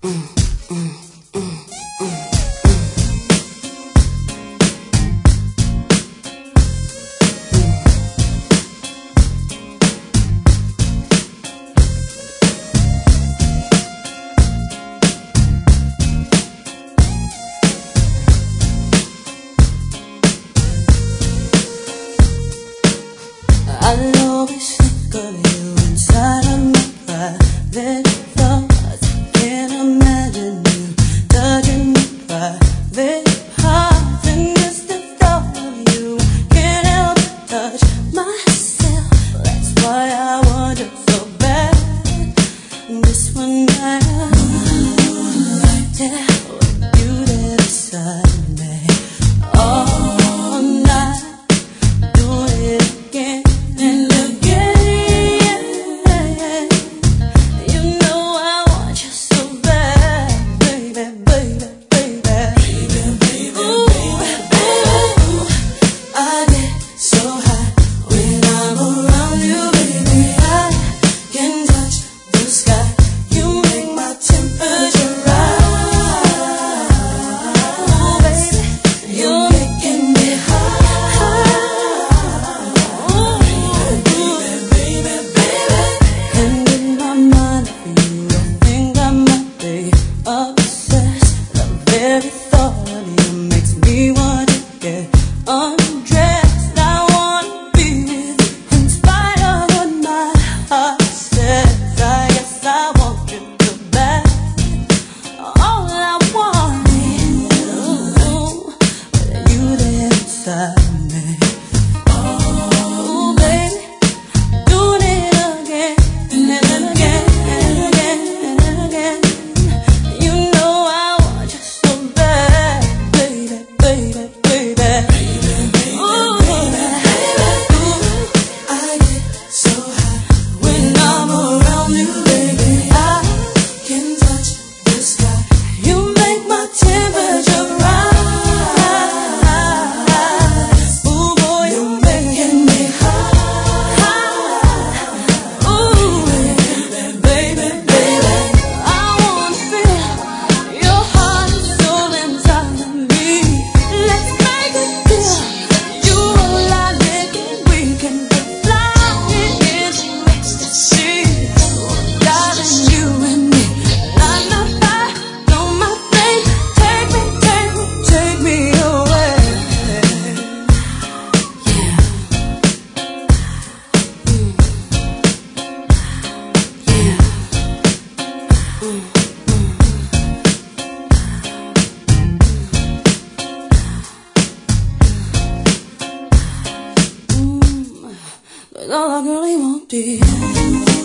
I'll always think of you inside of my private thoughts. Can't imagine you touching my private heart. And just the thought of you can't help but touch myself. That's why I want you so bad. And this one night right there with you there beside me all night, doing it again. Every thought of you makes me want to get undressed. I want to be with you in spite of what my heart says. I guess I want you to back. All I want is you there inside me. Oh, baby, doing it again and again and again and again. You know I want you so bad, baby, baby, baby. Ooh, baby, I get so high when I'm around you, baby. I can touch the sky. You make my temperature rise. Ooh, boy, you're making me high. Ooh, baby, baby, baby. I wanna feel your heart and soul inside of me. Let's make a deal. You and I making we can fly into ecstasy. Darling, you and me, light my fire, blow my flame. Take me, take me, take me away. Yeah. Yeah. But all I really want is